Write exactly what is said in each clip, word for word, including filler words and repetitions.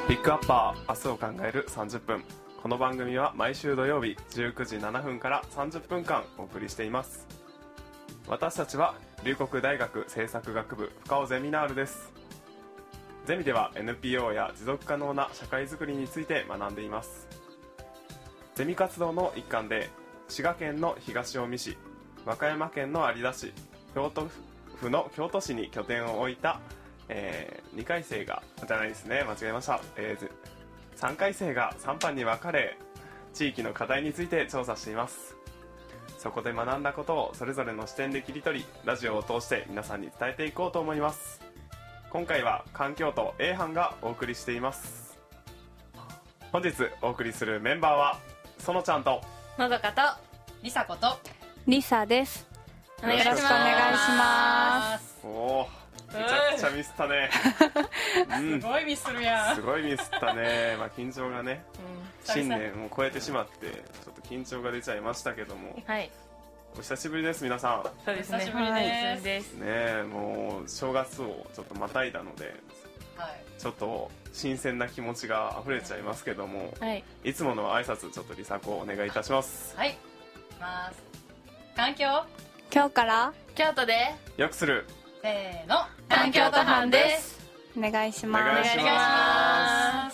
ピックアッパー明日を考えるさんじゅっぷん。この番組は毎週土曜日じゅうくじななふんからさんじゅっぷんかんお送りしています。私たちは龍谷大学政策学部深尾ゼミナールです。ゼミでは エヌピーオー や持続可能な社会づくりについて学んでいます。ゼミ活動の一環で滋賀県の東近江市、和歌山県の有田市、京都府の京都市に拠点を置いたえー、にかい生がじゃないですね間違えました、えー、さんかい生がさん班に分かれ地域の課題について調査しています。そこで学んだことをそれぞれの視点で切り取りラジオを通して皆さんに伝えていこうと思います。今回は環境と A 班がお送りしています。本日お送りするメンバーはそのちゃんとのどかとりさことりさです。 よろしくお願いします。 おーめちゃくちゃミスったね、 うん、すごいミスるやん。 すごいミスったね、まあ、緊張がね、うん、新年を超えてしまってちょっと緊張が出ちゃいましたけども、 はい、 お久しぶりです皆さん。 そうですね、久しぶりです、 ね、もう正月をちょっとまたいだので、はい、ちょっと新鮮な気持ちが溢れちゃいますけども、はい、いつもの挨拶ちょっとりさこお願いいたします。 はい、いきます。環境今日から京都でよくするせーの環境と班です。 お願いします。 お願いします。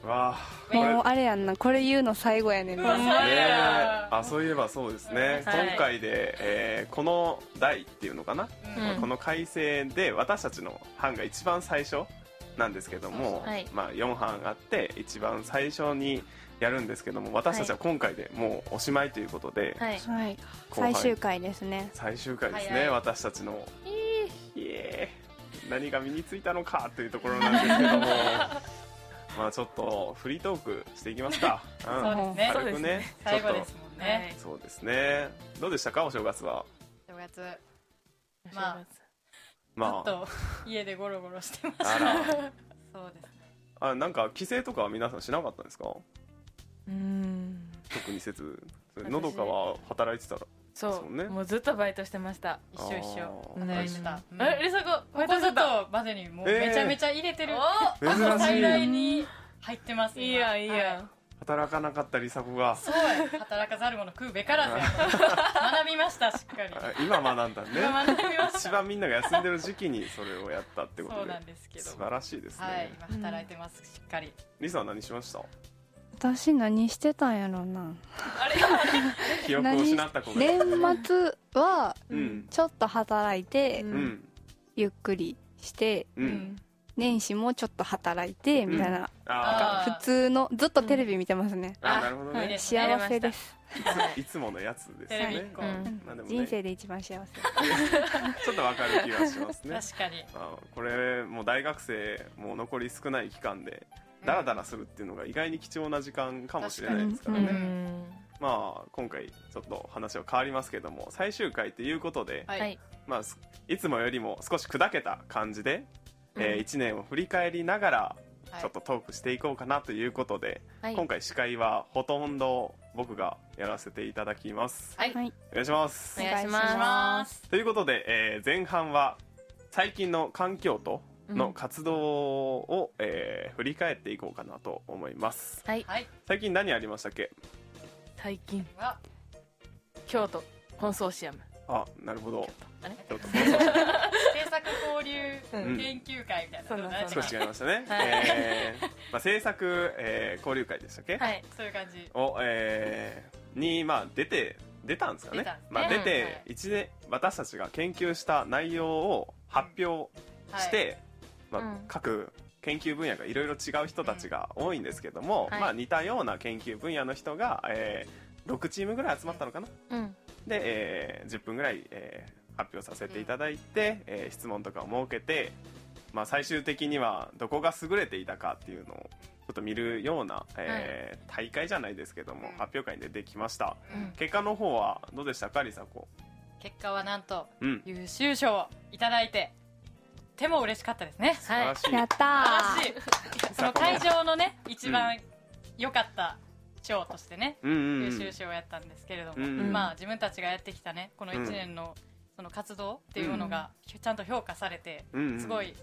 わあ、もうあれやんな、これ言うの最後やねんな、ね、 あ、そういえばそうですね、はい、今回で、えー、この代っていうのかな、うん、この改正で私たちの班が一番最初なんですけども、はい、まあ、よん班あって一番最初にやるんですけども、私たちは今回でもうおしまいということで、はいはい、 最終回ですね。 最終回ですね、私たちのいえ何が身についたのかというところなんですけどもまあちょっとフリートークしていきますか、うん、 そうですね、 軽くね、 最後ですもんね。 そうですね、どうでしたかお正月は。 正月まあ、まあ、ずっと家でゴロゴロしてました。あらそうですね。 あ、なんか帰省とかは皆さんしなかったんですか。 うーん、 特にせず。のどかは働いてたら。 そう、そうね、もうずっとバイトしてました。 一緒一緒働いてた。 え、りさこここずっとまでにもうめちゃめちゃ入れてる、えー、最大に入ってます。 いいやいいや、はい、 働かなかったりさこがそう働かざる者食うべからずや学びました、しっかり今学んだね。 今学びました。 一番みんなが休んでる時期にそれをやったってことで、 そうなんですけど素晴らしいですね。 はい、今働いてます、うん、しっかり。 リサは何しました。 私何してたんやろうな。 あれ記憶を失った子が年末はちょっと働いて、うん、ゆっくりして、うん、年始もちょっと働いてみたいな、うん、普通のずっとテレビ見てますね、 うん、あ、なるほどね、 幸せです。 いつものやつですね、 はい、うんまあでもね、人生で一番幸せちょっとわかる気がしますね。 確かに。 あ、これもう大学生もう残り少ない期間でダラダラするっていうのが意外に貴重な時間かもしれないですからね。うん、まあ今回ちょっと話は変わりますけども、最終回ということで、はい、まあ、いつもよりも少し砕けた感じで、うん、えー、いちねんを振り返りながらちょっとトークしていこうかなということで、はい、今回司会はほとんど僕がやらせていただきます。 はい、お願いします。 お願いします。 ということで、えー、前半は最近の環境との活動を、うん、えー、振り返っていこうかなと思います。はい、最近何ありましたっけ。 最近は京都コンソーシアム。 あ、なるほど。 京都制作交流研究会みたいな、うん、 少し違いましたね、はい、えーまあ、制作、えー、交流会でしたっけ。 はい、そういう感じを、えー、に、まあ、出て出たんですかね。出たんですね、まあ、出て一年、私たちが研究した内容を発表して、はい、まあ、各研究分野がいろいろ違う人たちが多いんですけども、うん、まあ、似たような研究分野の人が、えー、ろくチームぐらい集まったのかな、うん、で、えー、じゅっぷんぐらい、えー、発表させていただいて、うん、えー、質問とかを設けて、まあ、最終的にはどこが優れていたかっていうのをちょっと見るような、えーはい、大会じゃないですけども、うん、発表会に出てきました、うん、結果の方はどうでしたか、りさこ。 結果はなんと、うん、優秀賞をいただいてとても嬉しかったですね。 素晴らしい、 やったー。その会場のね一番良かった賞としてね、うん、優秀賞をやったんですけれども、うん、まあ自分たちがやってきたねこのいちねんのその活動っていうのがちゃんと評価されて、うん、すごい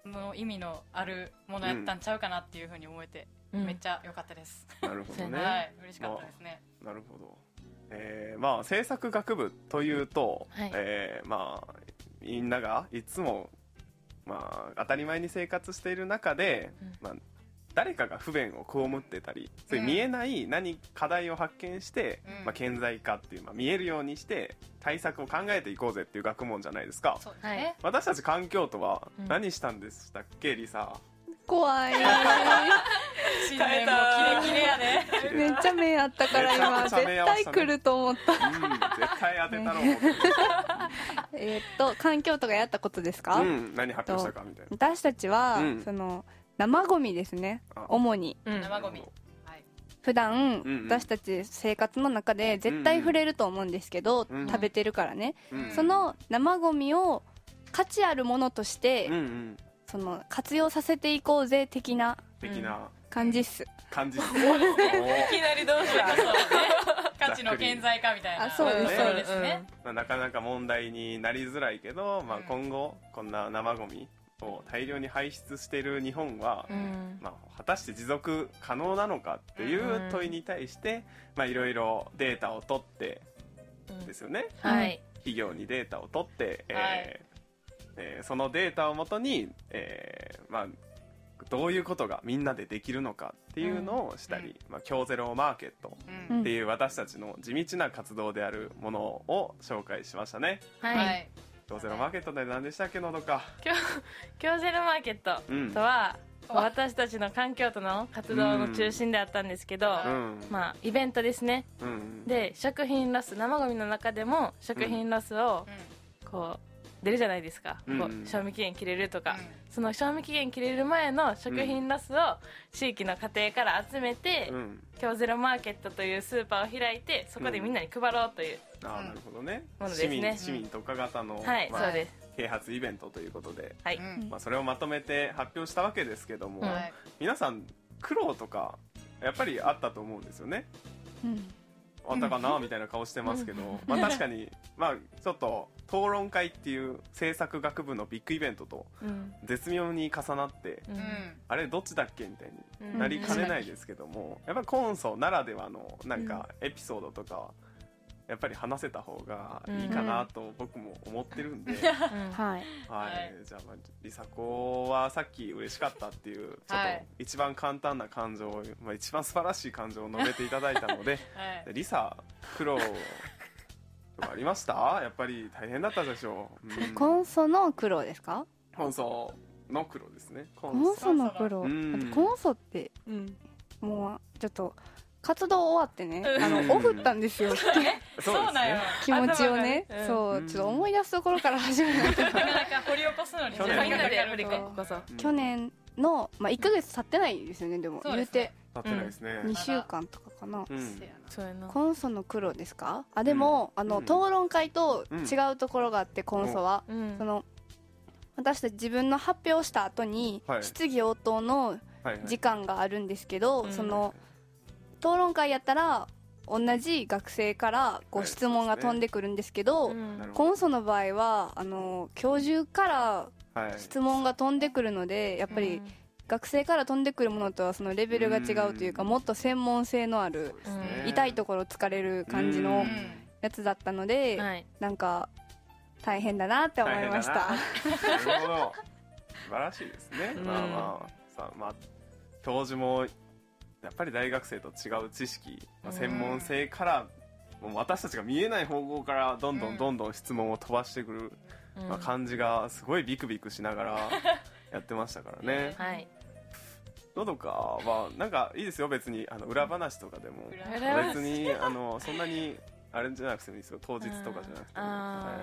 の意味のあるものやったんちゃうかなっていうふうに思えて、うん、めっちゃ良かったです。 なるほどね。 はい、嬉しかったですね。 まあ、なるほど。えー、まあ制作学部というと、はい、えー、まあみんながいつもまあ当たり前に生活している中で、うん、まあ誰かが不便を被ってたり、そういう見えない何課題を発見して、うん、まあ、顕在化っていう、まあ、見えるようにして対策を考えていこうぜっていう学問じゃないですか。 そうですね。 私たち環境とは何したんでしたっけ、うん、リサ。 怖い。 新年もキレキレやね。 めっちゃ目あったから今絶対来ると思った。 うん、絶対当てたろう思って。 えっと環境とかやったことですか？ うん、何発表したかみたいな。 私たちは、うん、その生ゴミですね、主に、 うん、生ゴミ、 はい、普段、うんうん、私たち生活の中で絶対触れると思うんですけど、うんうん、食べてるからね、うんうん、その生ゴミを価値あるものとして、うんうん、その活用させていこうぜ的な感じっす。 感じっす。 いきなりどうした？そうね、価値の顕在化みたいな。 あ、そうです、そうですね。 まあ、なかなか問題になりづらいけど、まあ、今後こんな生ゴミを大量に排出している日本は、うん、まあ、果たして持続可能なのかっていう問いに対していろいろデータを取ってですよね、 うん、はい、 企業にデータを取って、えーはいえー、そのデータをもとに、えーまあ、どういうことがみんなでできるのかっていうのをしたり、うん、まあ、京ゼロマーケットっていう私たちの地道な活動であるものを紹介しましたね。 はい、はい、 京ゼロマーケットで何でしたっけ、のどか。 京ゼロマーケットとは、うん、私たちの環境との活動の中心であったんですけど、うん、まあイベントですね、うん、で食品ロス、生ゴミの中でも食品ロスをこう出るじゃないですか、うん、こう賞味期限切れるとか、うん、その賞味期限切れる前の食品ロスを地域の家庭から集めて、うん、京ゼロマーケットというスーパーを開いてそこでみんなに配ろうという、 うん、あ、なるほどね、 ものですね。 市民、市民特化型の、 はい、まあ、そうです、 啓発イベントということで、 はい、 まあ、それをまとめて発表したわけですけども、うん、皆さん苦労とかやっぱりあったと思うんですよね、うん、あったかなみたいな顔してますけど、まあ、確かに、まあ、ちょっと討論会っていう制作学部のビッグイベントと絶妙に重なって、うん、あれどっちだっけみたいになりかねないですけども、やっぱりコンソならではのなんかエピソードとかやっぱり話せた方がいいかなと僕も思ってるんで、うん、 はい、 はい、じゃあ、まあ、りさ子はさっき嬉しかったっていうちょっと一番簡単な感情を、まあ、一番素晴らしい感情を述べていただいたので、はい、りさ苦労とかありました？やっぱり大変だったでしょう、うん、 コンソの苦労ですか？ コンソの苦労ですね。 コンソの苦労、うん、コンソって、うん、もうちょっと活動終わってね、あのオフったんですよ。 そうなんよ。 気持ちをね、そうちょっと思い出すところから始めないと。 なかなか掘り起こすのに去年みんなで掘り起こそう。 去年のまあいっかげつ経ってないですよね、でも言うて。 経ってないですね。 にしゅうかんとかかな。コンソの苦労ですか？あ、でもあの討論会と違うところがあって、コンソはその私たち自分の発表した後に質疑応答の時間があるんですけど、その討論会やったら同じ学生からご質問が飛んでくるんですけど、はい、うん、コンソの場合はあの教授から質問が飛んでくるので、やっぱり学生から飛んでくるものとはそのレベルが違うというか、もっと専門性のある、うん、痛いところ疲れる感じのやつだったので、はい、なんか大変だなって思いました。 なるほど、素晴らしいですね、うん、まあまあさ、まあ、教授もやっぱり大学生と違う知識、まあ、専門性から、もう私たちが見えない方向からどんどんどんどん質問を飛ばしてくる、うん、まあ、感じがすごいビクビクしながらやってましたからね。 はい、 のどかはなんかいいですよ、別にあの裏話とかでも別にあのそんなにあれじゃなくてもいいですよ、当日とかじゃなくても。 はい、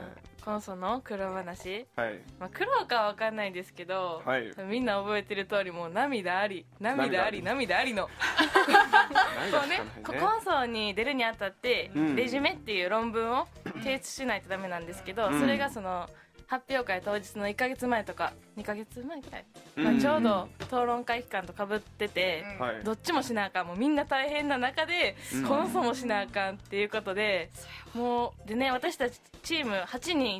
コンソの苦労話、 はい、 まあ、苦労かは分かんないんですけど、はい、みんな覚えてる通りもう涙あり涙あり涙ありのそうね、コンソに出るにあたって、うん、レジュメっていう論文を提出しないとダメなんですけど、うん、それがその発表会当日のいっかげつまえとかにかげつまえくらい、うん、まあ、ちょうど討論会期間とかぶってて、うん、どっちもしなあかん、もうみんな大変な中で、うん、コンソもしなあかんっていうことで、もうでね、私たちチームはちにんいて、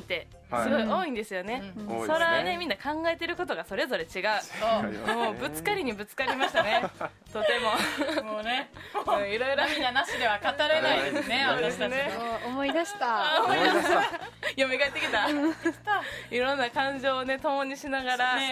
すごい多いんですよね。それはねみんな考えてることがそれぞれ違う。もうぶつかりにぶつかりましたね。とてももうねいろいろみんななしでは語れないですね。私たちね思い出した思い出した蘇ってきたいろんな感情をね共にしながら、はい、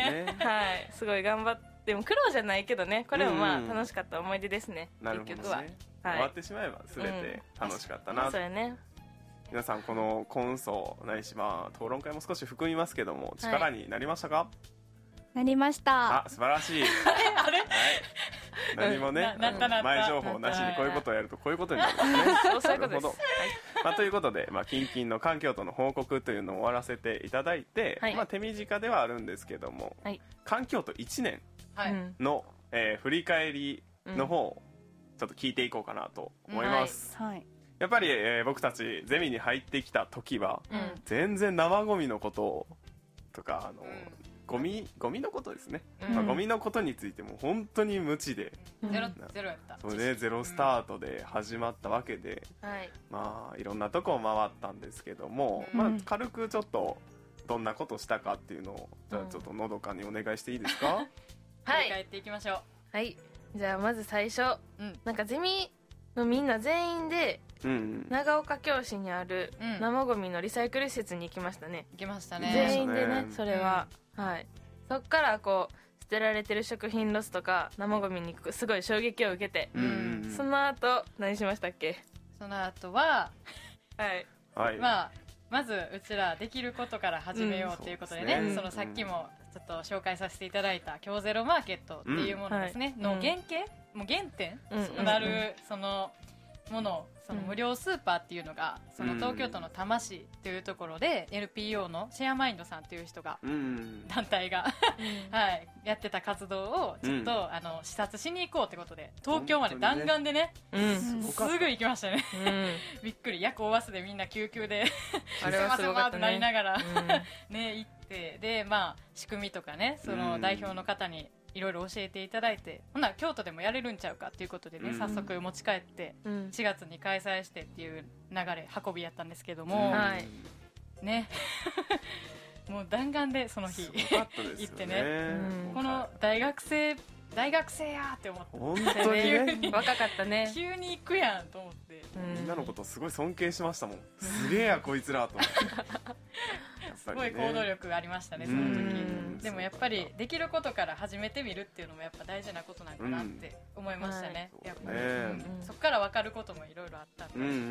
すごい頑張って、でも苦労じゃないけどね、これもまあ楽しかった思い出ですね。 なるほどね。終わってしまえば全て楽しかったな。 そうやね。 皆さんこのコンソないしまあ討論会も少し含みますけども力になりましたか？ なりました。 あ、素晴らしい。あれ何もね前情報なしにこういうことをやるとこういうことになるんですね。 そういうことです。 まあ、ということで、まあ、近々の環境との報告というのを終わらせていただいて、はい、まあ、手短ではあるんですけども、はい、環境といちねんの、はい、えー、振り返りの方をちょっと聞いていこうかなと思います、はいはい、やっぱり、えー、僕たちゼミに入ってきた時は、うん、全然生ゴミのこととかあの、うん、ゴミゴミのことですね、うん、まあ、ゴミのことについても本当に無知で、 うん、ゼロゼロやった。 それでゼロスタートで始まったわけで、うん、まあいろんなとこを回ったんですけども、うん、まあ、軽くちょっとどんなことしたかっていうのを、じゃあちょっとのどかにお願いしていいですか？ はい、振り返っていきましょう。 はい、じゃあまず最初、うん、なんかゼミのみんな全員で、うんうん、長岡京市にある生ゴミのリサイクル施設に行きましたね。 行きましたね。 全員でね、それは、うん、はい。そっからこう捨てられてる食品ロスとか生ゴミにすごい衝撃を受けて、うん、その後何しましたっけ？ その後ははい、 はい、 まあまずうちらできることから始めようということでね、うん、そのさっきもちょっと紹介させていただいた京ゼロマーケットっていうものですね、うん、の原型、うん、もう原点となるそのもの、その無料スーパーっていうのがその東京都の多摩市っていうところで エルピーオー のシェアマインドさんっていう人が、団体がはい、やってた活動をちょっとあの視察しに行こうってことで東京まで弾丸でね、すぐ行きましたね。びっくり、夜行バスでみんな救急であれはすごかったね、 なりながらね行って、でまあ仕組みとかね、その代表の方にいろいろ教えていただいて、ほな京都でもやれるんちゃうかっていうことでね、うん、早速持ち帰ってしがつに開催してっていう流れ運びやったんですけども、うん、ねもう弾丸でその日行ってね、うん、この大学生大学生やって思って、 本当に、 ね、若かったね。 急に行くやんと思って、 みんなのことすごい尊敬しましたもん。すげえやこいつらと思ってすごい行動力がありましたね、その時。でもやっぱりできることから始めてみるっていうのもやっぱ大事なことなんかなって思いましたね、うん、やっぱり、うん、そこから分かることもいろいろあったんで、うんうんうん、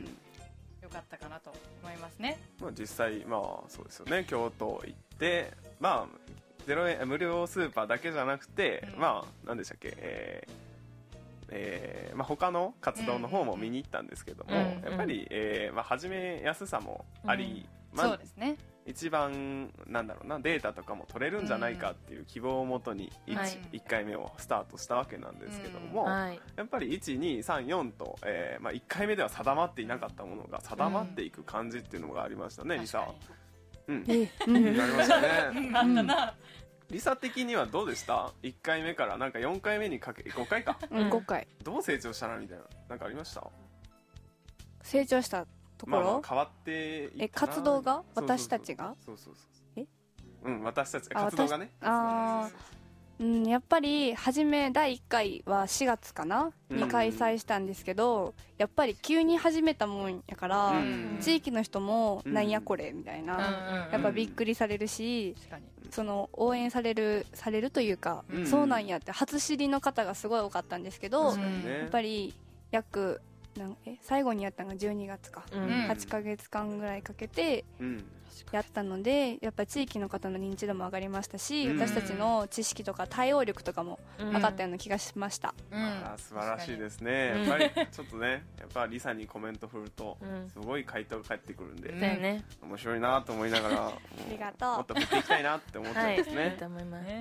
よかったかなと思いますね。 まあ、実際まあそうですよね、京都行ってまあゼロえん無料スーパーだけじゃなくて、うん、まあ何でしたっけ、えーえーまあ、他の活動の方も見に行ったんですけども、うんうん、やっぱり、えーまあ、始めやすさもあり、 うん、まあ、そうですね、 一番なんだろうな、データとかも取れるんじゃないかっていう希望をもとに 1,、はい、いっかいめをスタートしたわけなんですけども、うん、はい、やっぱりいち、に、さん、よんと、えーまあ、いっかいめでは定まっていなかったものが定まっていく感じっていうのがありましたね、うん、リサ。うん、えうん、なりましたね。 あったな。 リサ的にはどうでした？いっかいめからなんかよんかいめにかけごかいか、 うん、ごかいどう成長したなみたいな、なんかありました？ 成長したところ、まあ、まあ変わっていったな。 え活動が私たちがそうそうそうそうえうん私たち活動がね、 ああうん、やっぱり初めだいいっかいはしがつかなに開催したんですけど、やっぱり急に始めたもんやから、うん、地域の人もなんやこれみたいな、うん、やっぱびっくりされるし、うん、その応援されるされるというか、うん、そうなんやって初知りの方がすごい多かったんですけど、うん、やっぱり約なんえ最後にやったのがじゅうにがつか、うん、はちかげつかんぐらいかけてやったので、やっぱり地域の方の認知度も上がりましたし、うん、私たちの知識とか対応力とかも上がったような気がしました、 うんうん、あ素晴らしいですね。やっぱりちょっとね、やっぱリサにコメント振るとすごい回答が返ってくるんで、うん、面白いなと思いながらありがとう、 もっと振っていきたいなって思ってますね、はい、 いいと思います。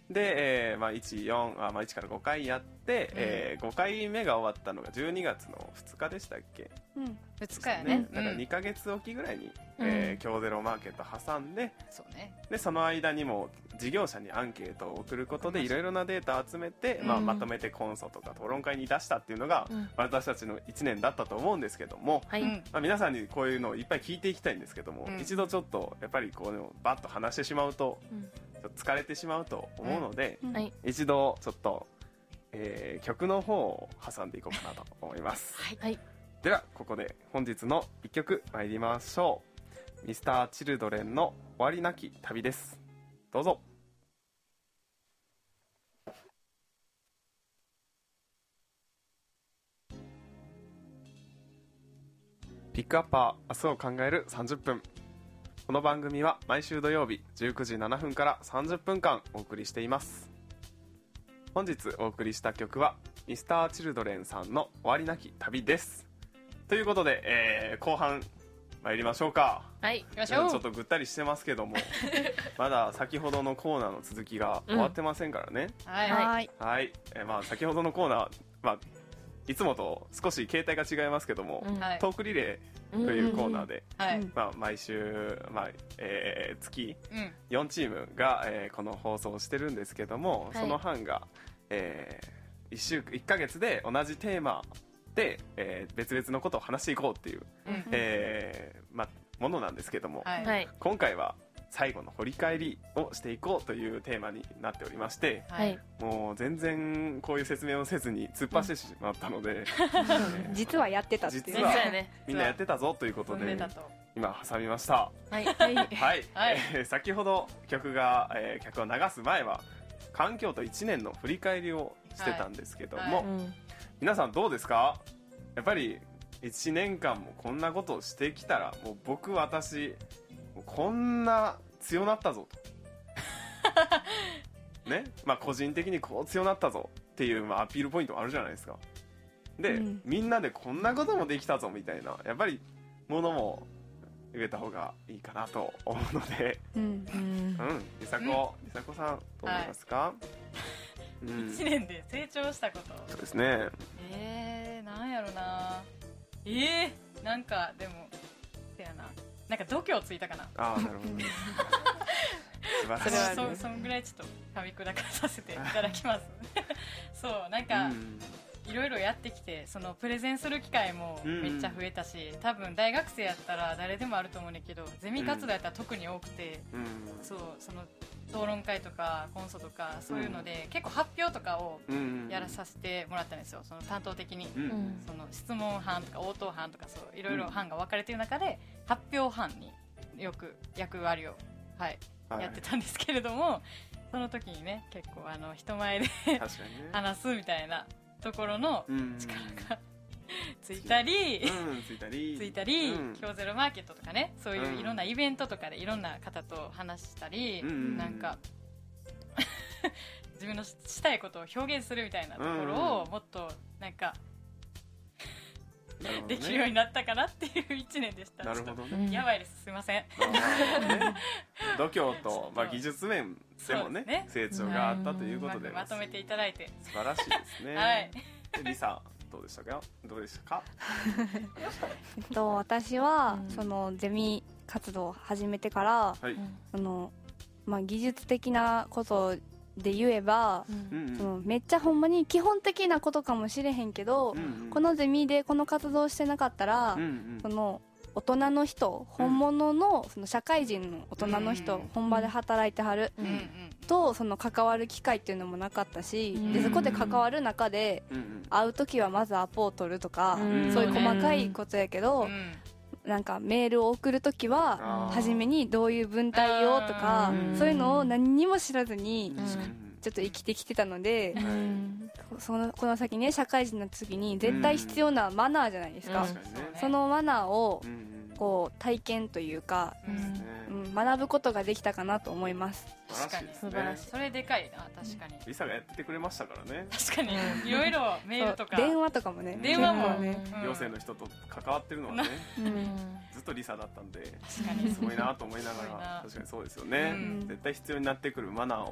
で、えーまあ、いち、よん、あまあ、いちからごかいやって、うんえー、ごかいめが終わったのがじゅうにがつのふつかでしたっけ。 うんふつかやね。 だからにかげつおきぐらいに、うんえー、京ゼロマーケット挟んで、 そうね、 でその間にも事業者にアンケートを送ることでいろいろなデータを集めて、うんまあ、まとめてコンソとか討論会に出したっていうのが、うん、私たちのいちねんだったと思うんですけども、はいまあ、皆さんにこういうのをいっぱい聞いていきたいんですけども、うん、一度ちょっとやっぱりこうバッと話してしまうと、うん、ちょっと疲れてしまうと思うので、うんはい、一度ちょっと、えー、曲の方を挟んでいこうかなと思います、はいはい、ではここで本日のいっきょく参りましょう。ミスターチルドレンの終わりなき旅です。どうぞ。ピックアッパー明日を考えるさんじゅっぷん。この番組は毎週土曜日じゅうくじななふんからさんじゅっぷんかんお送りしています。本日お送りした曲はミスターチルドレンさんの終わりなき旅です。ということで、えー、後半参りましょうか。 はい行きましょう。ちょっとぐったりしてますけどもまだ先ほどのコーナーの続きが終わってませんからね、 うん、はいはいはい、えーまあ、先ほどのコーナー、まあいつもと少し形態が違いますけども、うん、トークリレーというコーナーで、うんまあ、毎週、まあえー、月よんチームが、えー、この放送をしてるんですけども、はい、その班が、えー、いっしゅういっかげつで同じテーマで、えー、別々のことを話していこうっていう、うんえーまあ、ものなんですけども、はい、今回は最後の振り返りをしていこうというテーマになっておりまして、はい、もう全然こういう説明をせずに突っ走ってしまったので、うんえー、実はやってたっていう実はみんなやってたぞということで今挟みました。はい、はいはいえー、先ほど曲が、えー、曲を流す前は環境といちねんの振り返りをしてたんですけども、はいはいうん、皆さんどうですか？やっぱりいちねんかんもこんなことをしてきたらもう僕私こんな強なったぞとね、まあ個人的にこう強なったぞっていう、まあ、アピールポイントもあるじゃないですか。で、うん、みんなでこんなこともできたぞみたいなやっぱりものも言えた方がいいかなと思うのでうん、うん、りさこりさこさんどう思いますか？はいうん、いちねんで成長したこと。 そうですね。 えー、なんやろな。えー、なんかでもせやななんか度胸ついたかな。 ああなるほどね素晴らしい、ね、そ, そんぐらいちょっと噛み砕かさせていただきますそうなんか、いろいろやってきてそのプレゼンする機会もめっちゃ増えたし、うん、多分大学生やったら誰でもあると思うんだけどゼミ活動やったら特に多くて、うん、そうその討論会とかコンソとかそういうので、うん、結構発表とかをやらさせてもらったんですよ。その担当的に、うん、その質問班とか応答班とかそういろいろ班が分かれている中で発表班によく役割を、はいはい、やってたんですけれども、その時にね結構あの人前で話すみたいなところの力がついたり、うん、ついたりついたり、うん、京ゼロマーケットとかねそういういろんなイベントとかでいろんな方と話したり、うん、なんか自分のしたいことを表現するみたいなところをもっとなんかできるようになったかなっていういちねんでした。 なるほどね。 やばいです、すいません。 度胸と、まあ、技術面でも ね, ね成長があったということで、 まとめていただいて素晴らしいですね。はい。リサどうでしたか？どうでしたか？ と私は、うん、そのゼミ活動を始めてから、はい、そのまあ、技術的なことで言えば、うん、そのめっちゃほんまに基本的なことかもしれへんけど、うんうん、このゼミでこの活動してなかったら、うんうん、その大人の人本物 の, その社会人の大人の人、うん、本場で働いてはる、うん、とその関わる機会っていうのもなかったし、うん、でそこで関わる中で、うん、会う時はまずアポを取るとか、うん、そういう細かいことやけど、うんなんかメールを送るときは初めにどういう文体をとかそういうのを何にも知らずにちょっと生きてきてたので、そのこの先ね社会人になった時に絶対必要なマナーじゃないですか。そのマナーをこう体験というか、うん、学ぶことができたかなと思います。 確かに素晴らしい。それでかいな。確かにリサがやっててくれましたからね。 確かにいろいろメールとか電話とかもね電話もね行政の人と関わってるのはね、うん、ずっとリサだったんで確かにすごいなと思いながら確かにそうですよね、うん、絶対必要になってくるマナーを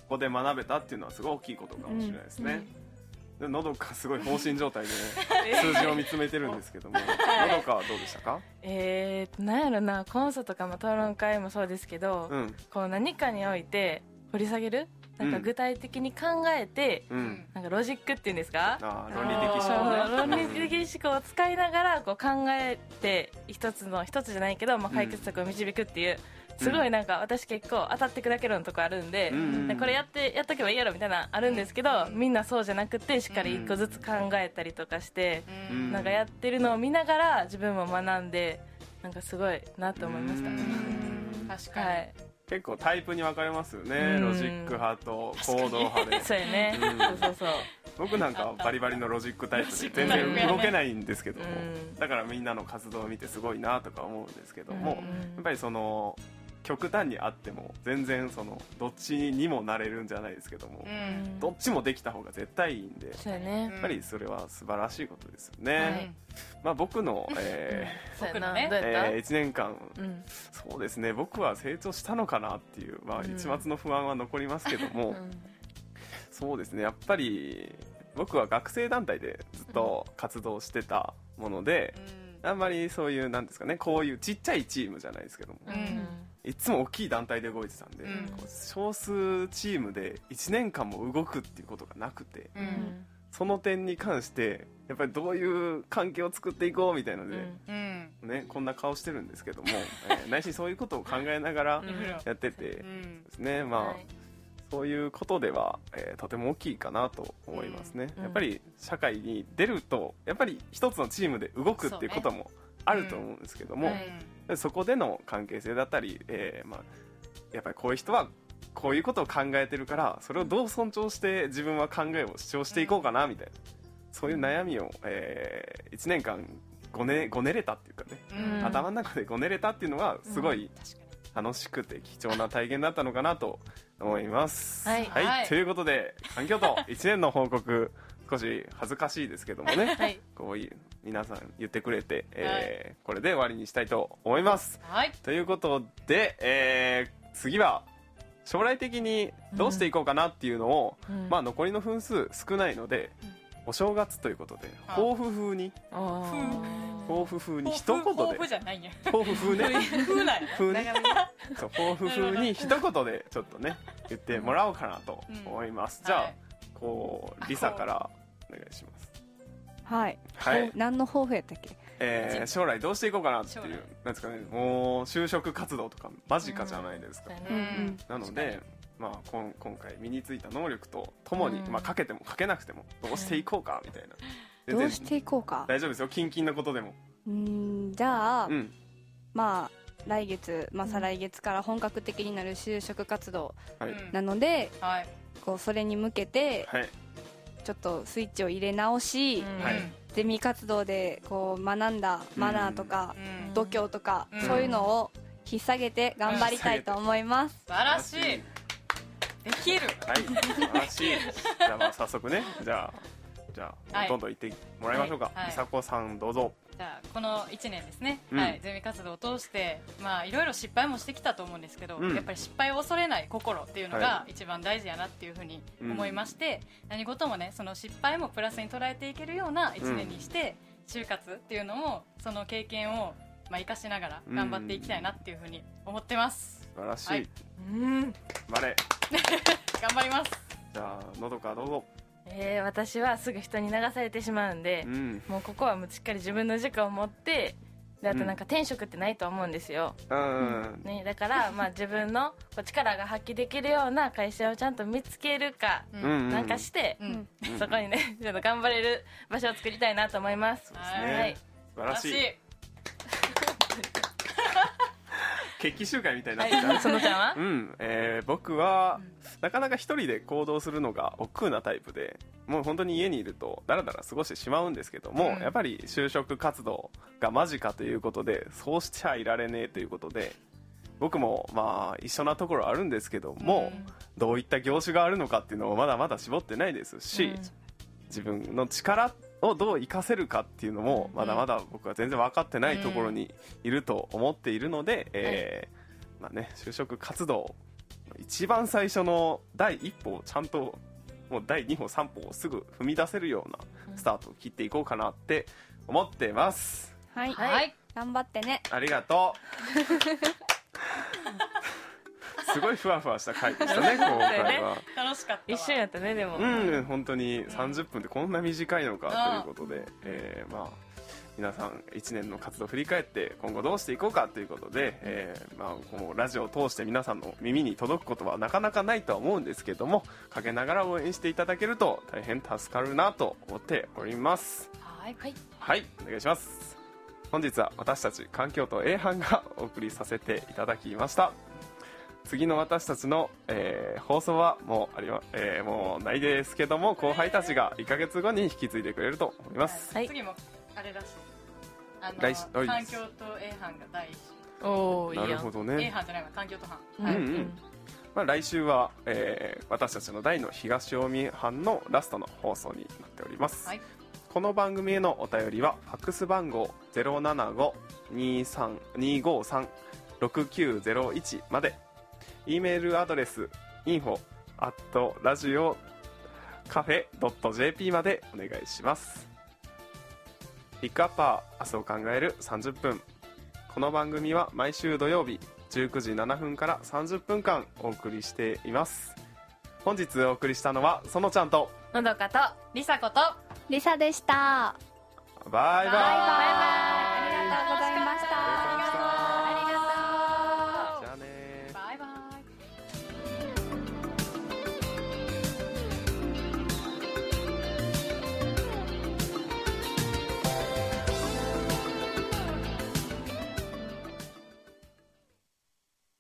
こで学べたっていうのはすごい大きいことかもしれないですね、うんうん、でのどかすごい放心状態で、ね、数字を見つめてるんですけどものどかはどうでしたか？ えーなんやろな、コンサとかも討論会もそうですけど、うん、こう何かにおいて掘り下げる、なんか具体的に考えて、うん、なんかロジックっていうんですか、 あ論理的思考、ね、 論理的思考を使いながらこう考えて一つの一つじゃないけど、まあ、解決策を導くっていう、うん、すごいなんか私結構当たって砕けるのとこあるんで、うん、これやってやっとけばいいやろみたいなあるんですけど、みんなそうじゃなくてしっかり一個ずつ考えたりとかして、うん、なんかやってるのを見ながら自分も学んで、なんかすごいなと思いました。 確かに、はい、 結構タイプに分かれますよね、ロジック派と行動派で。 そうやね、うん、そうそうそう。 僕なんかバリバリのロジックタイプで全然動けないんですけども、だからみんなの活動を見てすごいなとか思うんですけども、やっぱりその極端にあっても全然そのどっちにもなれるんじゃないですけども、どっちもできた方が絶対いいんで、 そうやね、 やっぱりそれは素晴らしいことですよね、はい。まあ、僕の、えー僕のね、 えー、いちねんかん、うん、そうですね、僕は成長したのかなっていう、まあ、一抹の不安は残りますけども、うん、そうですね、やっぱり僕は学生団体でずっと活動してたもので、うん、あんまりそういうなんですかね、こういうちっちゃいチームじゃないですけども、うん、いつも大きい団体で動いてたんで、うん、少数チームでいちねんかんも動くっていうことがなくて、うん、その点に関してやっぱりどういう関係を作っていこうみたいなので、うんね、こんな顔してるんですけども、えー、内心そういうことを考えながらやっててですね、まあ、はい、そういうことでは、えー、とても大きいかなと思いますね、うん、やっぱり社会に出るとやっぱり一つのチームで動くっていうこともあると思うんですけども、 そ,、ねうん、そこでの関係性だったり、えーまあ、やっぱりこういう人はこういうことを考えてるからそれをどう尊重して自分は考えを主張していこうかなみたいな、そういう悩みを、えー、いちねんかんごね、ごねれたっていうかね、うん、頭の中でごねれたっていうのがすごい楽しくて貴重な体験だったのかなと思います、はいはいはい、ということで環境といちねんの報告少し恥ずかしいですけどもね、はい、こういう皆さん言ってくれて、えーはい、これで終わりにしたいと思います、はい、ということで、えー、次は将来的にどうしていこうかなっていうのを、うん、まあ残りの分数少ないので、うん、お正月ということで抱負風に抱負風に一言で抱負じゃないや抱負風ね風なんや風ねそう抱負風に一言でちょっとね言ってもらおうかなと思います、うん、じゃあ、はい、こうリサからお願いします。 はい、はい、何の抱負やったっけ？ えー、将来どうしていこうかなっていう、なんですかね、もう就職活動とか間近じゃないですか、うん、なので、まあ、こん今回身についた能力とともに、うん、まあ、かけてもかけなくてもどうしていこうかみたいな、 どうしていこうか大丈夫ですよ、キンキンなことでも。 うーんじゃあ、うん、まあ来月、まあ、再来月から本格的になる就職活動なので、はい、こうそれに向けて、はい、ちょっとスイッチを入れ直し、うん、はい、ゼミ活動でこう学んだマナーとか、うん、度胸とか、うん、そういうのを引っ提げて頑張りたいと思います。 素晴らしい、できる、 はい、素晴らしいじゃあまあ早速ね、じゃあじゃあ、はい、どんどん行ってもらいましょうか。りさこさんどうぞ。 じゃあこのいちねんですね、うん、はい、ゼミ活動を通してまあいろいろ失敗もしてきたと思うんですけど、うん、やっぱり失敗を恐れない心っていうのが一番大事やなっていうふうに思いまして、はい、何事もねその失敗もプラスに捉えていけるようないちねんにして、うん、就活っていうのもその経験をまあ生かしながら頑張っていきたいなっていうふうに思ってます。 素晴らしい、はい、 うんバレ頑張ります。 じゃあのどかどうぞ。 えー、私はすぐ人に流されてしまうんで、うん、もうここはもうしっかり自分の軸を持って、であとなんか転職ってないと思うんですよ、うんね、だからまあ自分のこう力が発揮できるような会社をちゃんと見つけるかなんかして、うんうん、そこにねちょっと頑張れる場所を作りたいなと思います。 そうですね、はい、素晴らしい決起集会みたいになってた、 はい、そのちゃんは、 うんえー、僕は、うん、なかなか一人で行動するのが億劫なタイプで、もう本当に家にいるとだらだら過ごしてしまうんですけども、うん、やっぱり就職活動が間近ということでそうしちゃいられねえということで、僕もまあ一緒なところあるんですけども、うん、どういった業種があるのかっていうのをまだまだ絞ってないですし、うん、自分の力をどう活かせるかっていうのもまだまだ僕は全然分かってないところにいると思っているので、うんえーまあね、就職活動一番最初の第一歩をちゃんともう第二歩三歩をすぐ踏み出せるようなスタートを切っていこうかなって思ってます。 はい、はい、頑張ってね。 ありがとうすごいふわふわした回でしたね今回は。 楽しかった。 一瞬やったね。でもうん本当にさんじゅっぷんってこんな短いのかということで、えー、まあ皆さんいちねんの活動を振り返って今後どうしていこうかということで、えーまあ、このラジオを通して皆さんの耳に届くことはなかなかないとは思うんですけども、陰ながら応援していただけると大変助かるなと思っております。 はい、 はい、お願いします。本日は私たち環境と A 班がお送りさせていただきました。次の私たちの、えー、放送はもうあり、えー、もうないですけども、後輩たちがいっかげつごに引き継いでくれると思います。 はい、次もあれらしい、あの環境と A 班が第一週。 おー、いいやん。 なるほどね。 A 班じゃないわ、環境と班、 うんうんうん、まあ、来週は、えー、私たちの大の東近江班のラストの放送になっております、はい、この番組へのお便りはファックス番号 ゼロななご にーごさん ろくきゅうゼロいち まで、 E メールアドレス インフォ アット ラジオカフェ ドット ジェーピー までお願いします。ピックアッパー明日を考えるさんじゅっぷん。この番組は毎週土曜日じゅうくじななふんからさんじゅっぷんかんお送りしています。本日お送りしたのはそのちゃんとのどかとりさことりさでした。 バイバイ。 バイバイ。ありがとうございました。